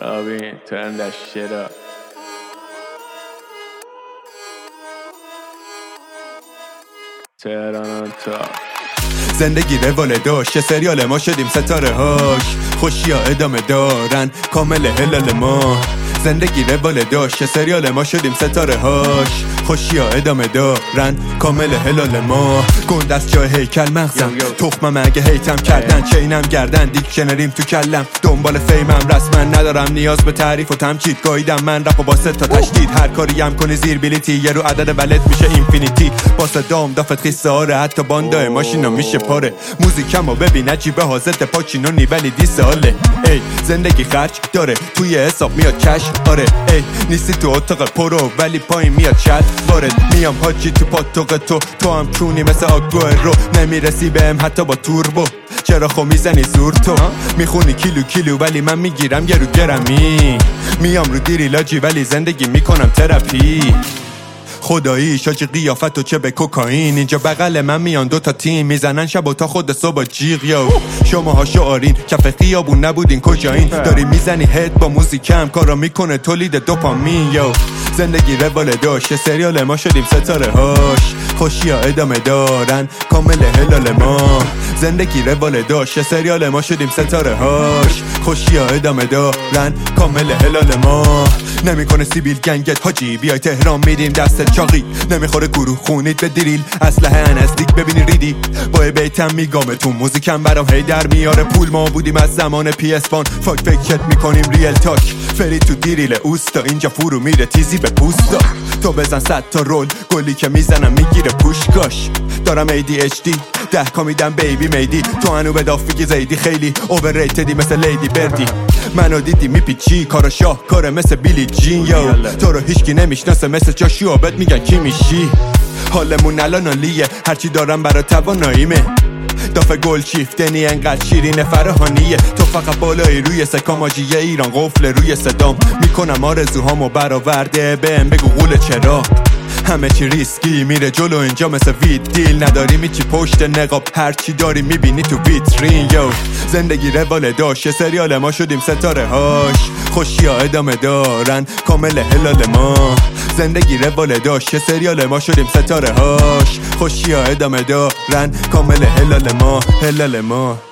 Robin, turn that shit up. تهران on top. زندگی روال داشت یه سریال ما شدیم ستاره هاش، خوشی ها ادامه دارن کامل هلال ما. زندگی روال داشت یه سریال ما شدیم ستاره هاش، خوشی ها ادامه دارن کامل هلال ما. گند از جای هیکل مغزم، تخمم اگه هیتم کردن چینم گردن، دیکشنریم تو کلم، دنبال فیمم رسما ندارم نیاز به تعریف و تمجید. گاییدم من رپ و با سه تا تشدید، هر کاری هم کنی زیر بلیتی یه رو عدد ولد میشه اینفینیتی. با صدام دافت خیسه آره، حتی باندای ماشینا میشه پاره. موزیکم رو ببین عجیبه حاضرت پاچینونی ولی دی ساله. ای زندگی خرج داره توی حساب میاد کش آره. ای نیستی تو اتاق پرو ولی پایین میاد شد وارد. میام حاجی تو پاتوق تو هم کونی مثل آگوه رو، نمیرسی بهم حتی با توربو. چرا خو میزنی زور تو میخونی کیلو ولی من میگیرم یه رو گرمی. میام رو دیریلاجی ولی زندگی میکنم تراپی. خدایی شاجی قیافت و چه به کوکائین، اینجا بغل من میان دوتا تیم میزنن شب و تا خود صبح جیغ. یو شماها شعارین کف خیابون نبودین کجایین، داری میزنی هد با موزیکم کارا میکنه تولید دوپامین. یو زندگی روال داشت یه سریال ما شدیم ستاره هاش، خوشی ها ادامه دارن کامل هلال ما. زندگی روال داشت یه سریال ما شدیم ستاره هاش، خوشی ها ادامه دارن کامل هلال ما. نمیکنه سیبیل گنگت حاجی بیای تهران میریم دست چاقی، نمیخوره گروه خونید به دریل اسلحه نزدیک ببینی ریدی. با بیتم میگامتون موزیکم برام هی در میاره پول. ما بودیم از زمان پی اس وان فاک فکت میکنیم ریل تاک. فری تو دیریل اوستا اینجا فرو میره تیزی به پوستا. تو بزن 100 تا رول گلی که میزنم میگیره پوشکاش. دارم ADHD 10 کا میدم بیبی میدی، تو هنو به دافیگی زیدی خیلی اوورریتدی مثل لیدی بردی. منو دیدی میپیچی کارا شاهکاره مثل بیلی جین. یو تو رو هیچکی نمیشناسه مثل جاشوا بهت میگن کی میشی. حالمون الان عالیه هرچی دارم برا تواناییمه. دافه گل شیفتنی انقدر شیرین فرهانیه. تو فقط بالایی روی سکاماجیه ایران قفل روی صدام. میکنم آرزوهامو برآورده بهم بگو قول چرا. همه چی ریسکی میره جلو اینجا مثل وید دیل، نداری میچی پشت نقاب هرچی داری میبینی تو ویترین. یو زندگی روال داشت یه سریال ما شدیم ستاره هاش، خوشی ها ادامه دارن کامل هلال ما. زندگی روال داشت یه سریال ما شدیم ستاره هاش، خوشی ها ادامه دارن کامل هلال ما. هلال ما.